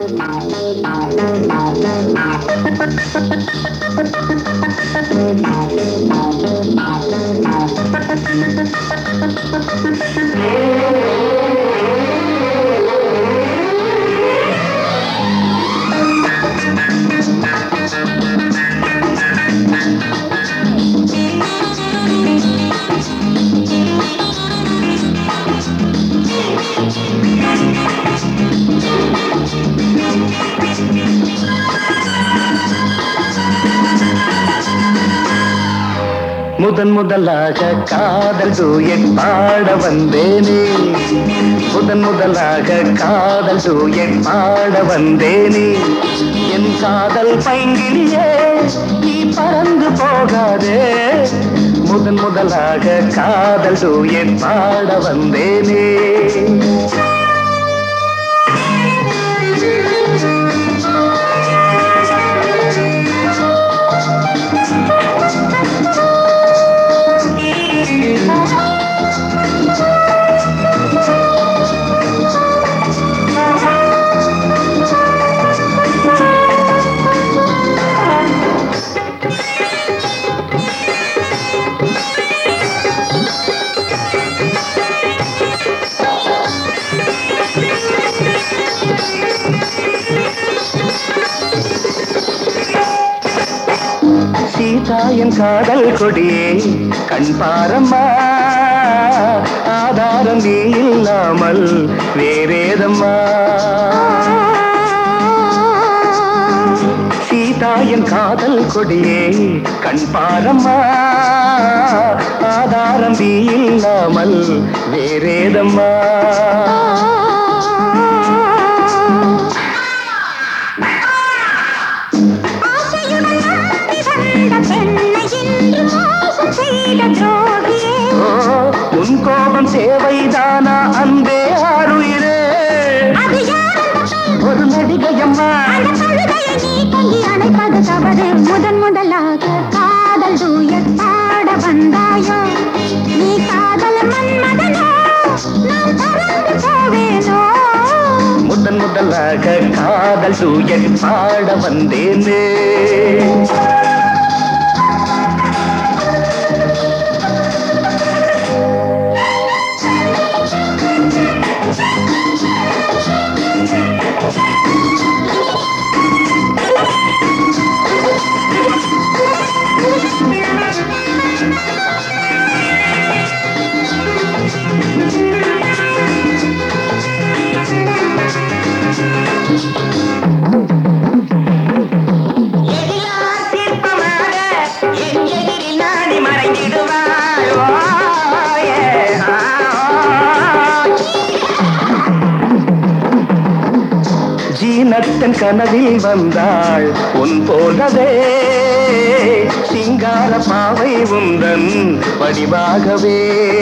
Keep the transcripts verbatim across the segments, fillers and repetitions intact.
முதன் முதலாக காதல் டூயட் பாட வந்தேனே, முதன் முதலாக காதல் டூயட் பாட வந்தேனே. என் காதல் பைங்கிலியே நீ பறந்து போகாதே, முதன் முதலாக காதல் டூயட் பாட வந்தேனே. சீதாயன் காதல் கொடியே கண் பாரம்மா, ஆதாரம் நீ இல்லாமல் வேறேதம்மா. சீதாயன் காதல் கொடியே கண் பாரம்மா, ஆதாரம் நீ இல்லாமல் வேறேதம்மா. உன் கோபம் சேவைதானா அன்பே ஆருயிரே, ஒரு நடிகையம்மா அணைப்பது தவறு. முதன் முதலாக காதல் டூயட் பாட வந்தாயோ, நீ காதல் மன்மதனோ நான் பறந்து போவேனோ. முதன் முதலாக காதல் டூயட் பாட வந்தேனே. ஜீனத்தன் கனவில் வந்தாள் உன் போலவே, சிங்கார பாவை உந்தன் வடிவாகவே.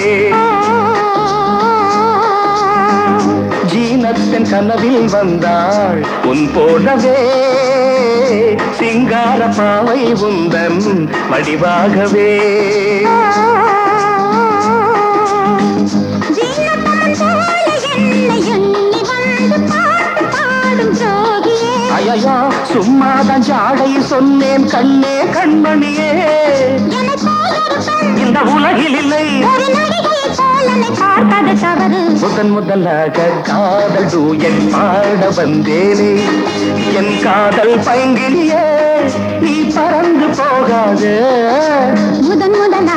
ஜீனத்தன் கனவில் வந்தாள் உன் போலவே, சிங்கார பாவை உந்தன் வடிவாகவே. ஐயா சும்மாதான் ஜாடை சொன்னேன் கண்ணே கண்மணியே, இந்த உலகில் இல்லை பார்ப்பது தவறு. முதன் முதலாக காதல் டூயட் பாட வந்தேனே, என் காதல் பைங்கிலியே நீ பறந்து போகாதே. முதன் முதலாக